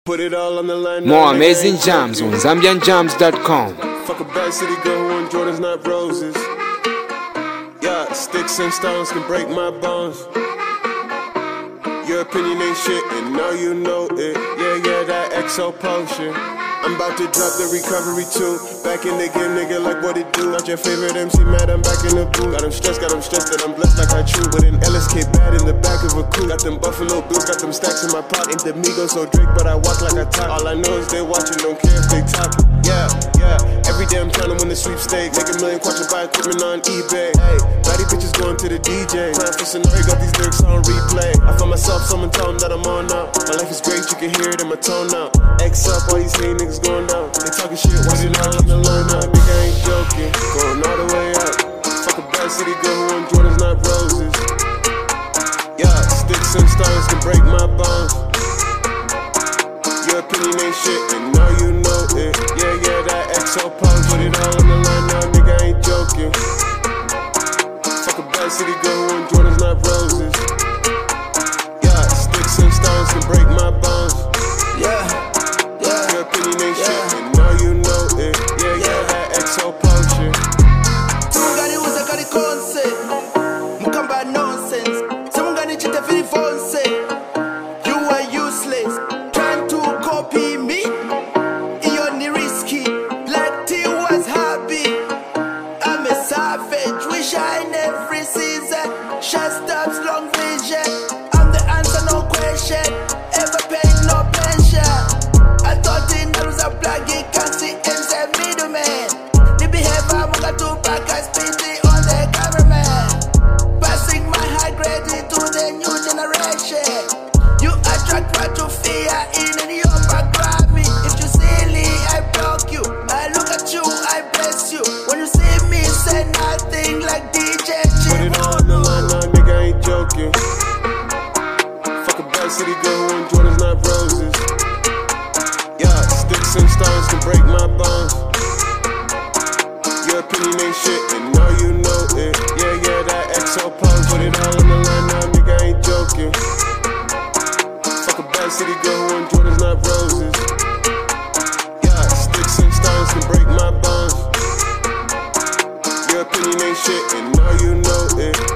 Put it all on the line. More amazing jams on ZambianJams.com. Fuck a bad city girl who want Jordans, not roses. Yeah, sticks and stones can break my bones. Your opinion ain't shit, and now you know it. Yeah, that XO potion. I'm about to drop the recovery too. Back in the game, nigga, like what it do. Not your favorite MC, mad, I'm back in the booth. Got him stressed that I'm blessed like I chew. With an LSK bad in the back of a coupe. Got them Buffalo Bills, got them stacks in my pocket. Ain't the Migos so Drake, but I walk like I talk. All I know is they watching, don't care if they talking. Yeah, every day I'm trying to win the sweepstakes. Make a million quattro, buy equipment on eBay. Hey, baddie bitches going to the DJ. Plan for scenario, got these lyrics on replay. I find myself, someone tell them that I'm on now. My life is great, you can hear it in my tone now. X up, all these hate niggas going down. They talking shit, watch it all on the line now. Nigga ain't joking, going all the way up. Fuck a bad city girl who want Jordans, not roses. Yeah, sticks and stones can break my bones. Your opinion ain't shit, and now you know it. Yeah, that XO pose. Put it all on the line now, nigga ain't joking. Fuck a bad city girl who want Jordans, not roses. Yeah, sticks and stones can break my bones. Your opinion ain't shit, and now you know it. Yeah, that XO potion. Mungani uza kali concept, mukamba nonsense. Mungani chite fili fonse. You are useless, trying to copy me. You're ni risky, Black T was happy. I'm a savage, we shine every season. Shut stops, long vision. I'm the answer, no question. Ever pain, no pressure. I thought in there was a plug, you can't see inside middleman. The behavior, Munga to back, I spin on the cameraman. Passing my high grade to the new generation. You attract what you fear in and you background me. If you silly, I block you. I look at you, I bless you. When you see me, say nothing like DJ Chip. Put it all on the line now, nigga ain't joking. Fuck a bad city girl who want Jordans, not roses. Yeah, sticks and stones can break my bones. Your opinion ain't shit, and now you know it. Yeah, that XO pose. Put it all on the line now, nigga ain't joking. Fuck a bad city girl who want Jordans, not roses. Yeah, sticks and stones can break my bones. Your opinion ain't shit, and now you know it.